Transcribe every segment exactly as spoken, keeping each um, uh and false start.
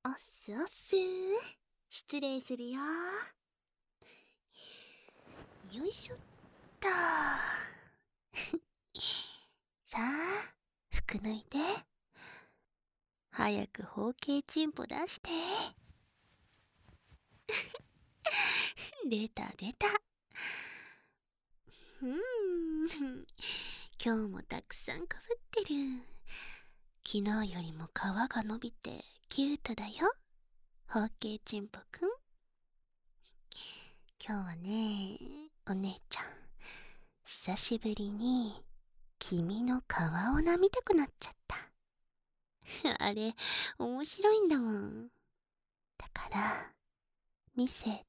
おっすおっす。失礼するよ。よいしょっと。さあ、服脱いで。早く包茎チンポ出して。出た出た。うーん。今日もたくさんかぶってる。昨日よりも皮が伸びてキュートだよ。包茎チンポくん。今日はね、お姉ちゃん、久しぶりに君の皮を舐みたくなっちゃった。あれ、面白いんだもん。だから、見せて。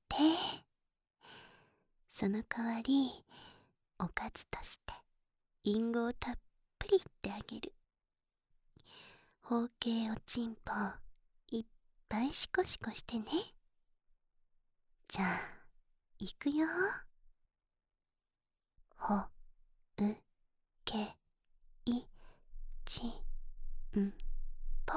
その代わり、おかずとして、リンゴをたっぷりってあげる。包茎おちんぽ、いっぱいシコシコしてね。じゃあ、いくよ。ほ、う、け、い、ち、ん、ぽ。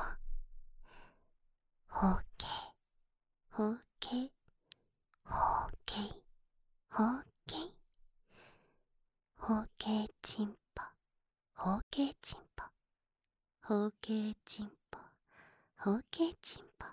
ほうけい、ほうけい、ほうけい、ほうけい。ほうけいちんぽ、ほうけいちんぽ、ほうけいちんぽ、ほうけいちんぽ。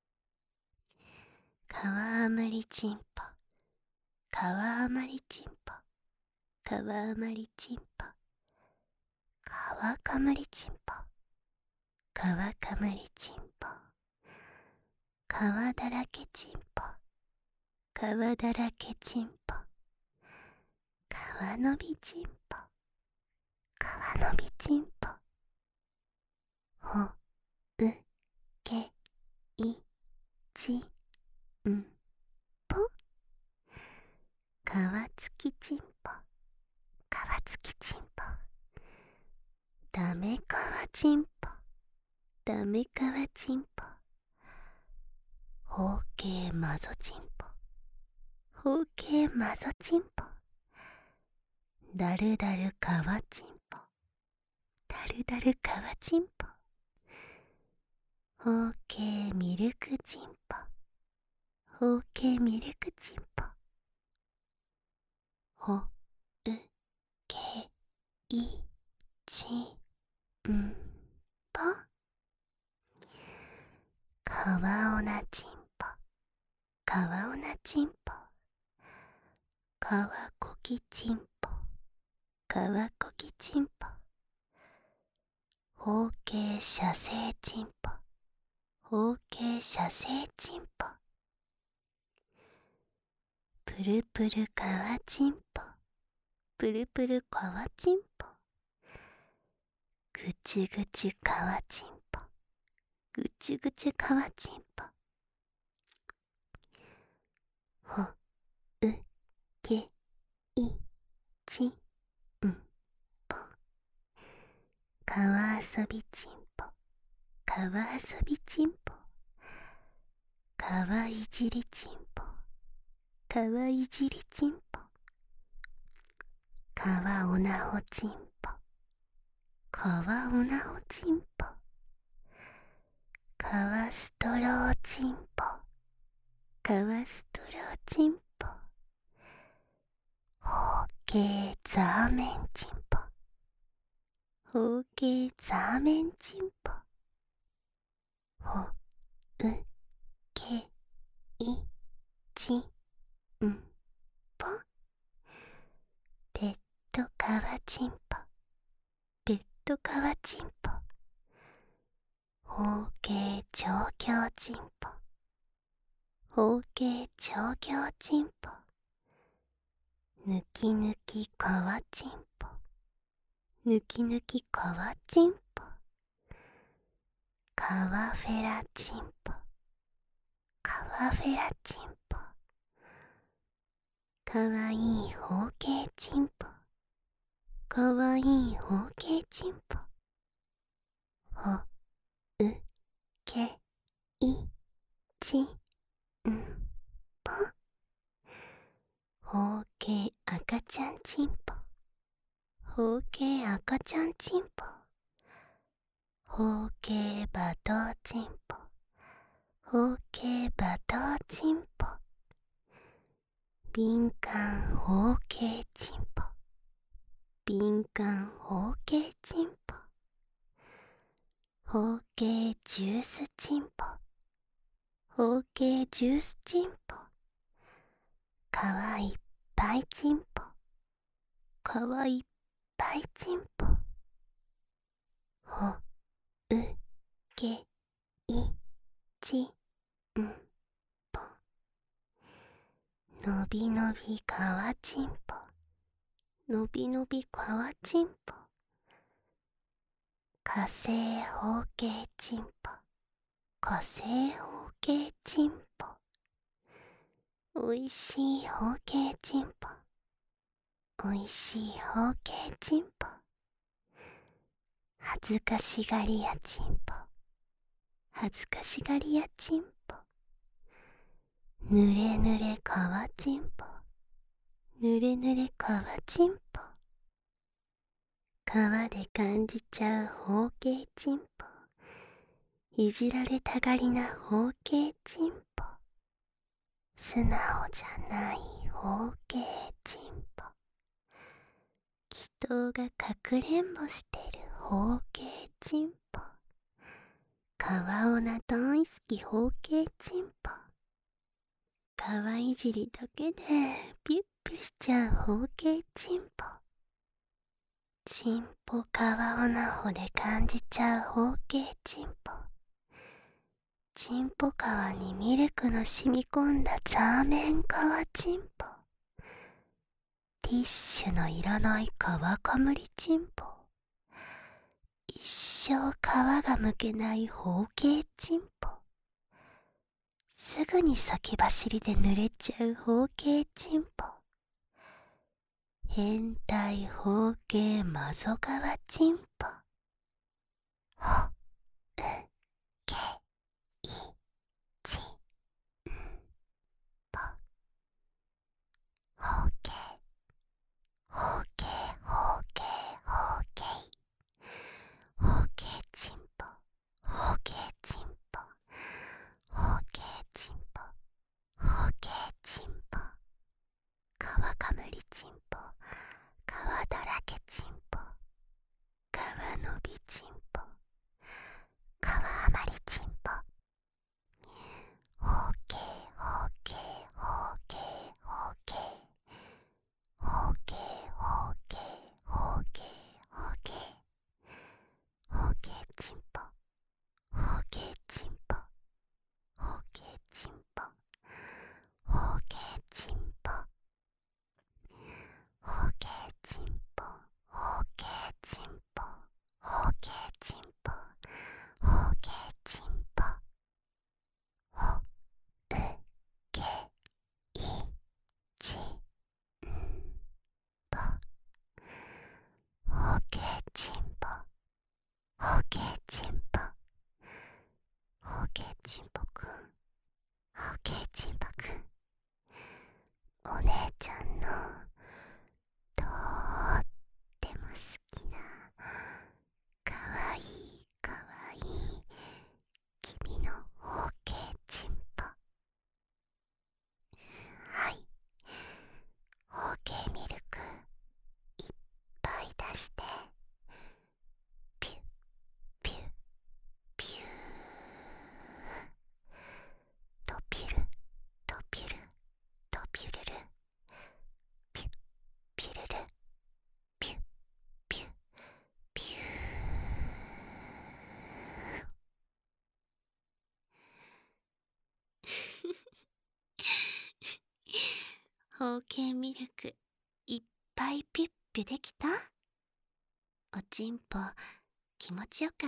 かわあまりちんぽ、かわあまりちんぽ、かわあまりちんぽ。かわかむりちんぽ、かわかむりちんぽ。かわだらけちんぽ、かわだらけちんぽ。かわのびちんぽ、かわのびちんぽ。ほ、う、け、い、ち、ん、ぽ。かわつきちんぽ、かわつきちんぽ。ダメかわちんぽ、ダメかわちんぽ。ほうけいまぞちんぽ、ほうけいまぞちんぽ。だるだるかわちんぽ、だるだるかわちんぽ。ほうけいミルクちんぽ、ほうけいミルクちんぽ。ほ、う、け、い、ち、ん、ぽ。かわおなちんぽ、かわおなちんぽ。かわこきちんぽ、かわこきちんぽ。ほうけいしゃせいちんぽ、ほうけいしゃせいちんぽ。ぷるぷるかわちんぽ、ぷるぷるかわちんぽ。ぐちぐちかわちんぽ、ぐちぐちかわちんぽ。ほ、う、け、い、ち、ん、ぽ。かわあそびちんぽ、かわあそびちんぽ。かわいじりちんぽ、かわいじりちんぽ。かわおなほちんぽ、かわおなほちんぽ。かわストローちんぽ、かわストローちんぽ。ほうけいザーメンちんぽ、ほうけいザーメンちんぽ。ほ、う、け、い、ち、ん、ぽ。ペットかわちんぽ、ペットかわちんぽ。ほうけいちょうきょうちんぽ、ほうけいちょうきょうちんぽ。ぬきぬきかわちんぽ、ぬきぬきかわちんぽ。かわフェラちんぽ、かわフェラちんぽ。かわいいほうけいちんぽ、かわいいほうけいちんぽ。ほ、う、け、い、ち、ん、ぽ。ほうけいあかちゃんちんぽ、ほうけいあかちゃんちんぽ。ほうけいばとうちんぽ、 包茎馬頭チンポ、敏感包茎チンポ、敏感包茎チンポ、包茎ジュースチンポ、包茎ジュースチンポ、皮いっぱいチンポ、皮いっぱいチンポ、ほうけいちんぽ、のびのびかわちんぽ、のびのびかわちんぽ、火星包茎ちんぽ、火星包茎ちんぽ、おいしい包茎ちんぽ、おいしい包茎ちんぽ、恥ずかしがりやちんぽ、恥ずかしがりやちんぽ、ぬれぬれかわちんぽ、ぬれぬれかわちんぽ、皮で感じちゃう包茎ちんぽ、いじられたがりな包茎ちんぽ、素直じゃない包茎ちんぽ、祈祷がかくれんぼしてる包茎ちんぽ、皮おな大好き包茎ちんぽ、皮いじりだけでピュッピュしちゃう包茎ちんぽ、ちんぽ皮おなほで感じちゃう包茎ちんぽ、ちんぽ皮にミルクの染み込んだザーメン皮ちんぽ、ティッシュのいらない皮かむりちんぽ、一生皮がむけない包茎ちんぽ、すぐに先走りで濡れちゃう包茎ちんぽ、変態包茎マゾガワチンポ、ほうけいちんぽ、包茎包茎包茎包茎包茎チンポ、包茎チンポ、包茎チンポ、包茎チンポ、皮かむりチンポ、皮だらけチンポ、皮のびチンポ、皮余りチンポ、包茎包茎包茎包茎包茎包茎包茎包茎包茎チンポ、包茎チンポ、包茎チンポ、包茎チンポ、包茎チンポ、包茎チンポ、包茎チンポ、包茎チンポ、ほうけいちんぽ、包茎チンポ、包茎チンポ、包茎チンポくん、包茎チンポくん、お姉ちゃんのとーっても好きなかわいいかわいい君の包茎チンポ、はい、包茎ミルクいっぱい出してピュッピュッピューとピュルとピュルとピュルルピュッピュルルピュッピュッピュー包茎ミルクいっぱいピュッピュできた？おちんぽ気持ちよかった？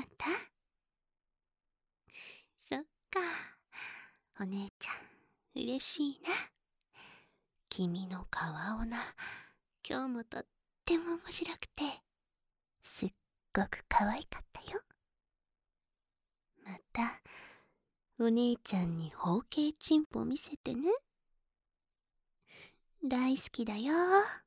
そっか、お姉ちゃん嬉しいな。君の顔をな、今日もとっても面白くてすっごく可愛かったよ。またお姉ちゃんに包茎チンポ見せてね。大好きだよ。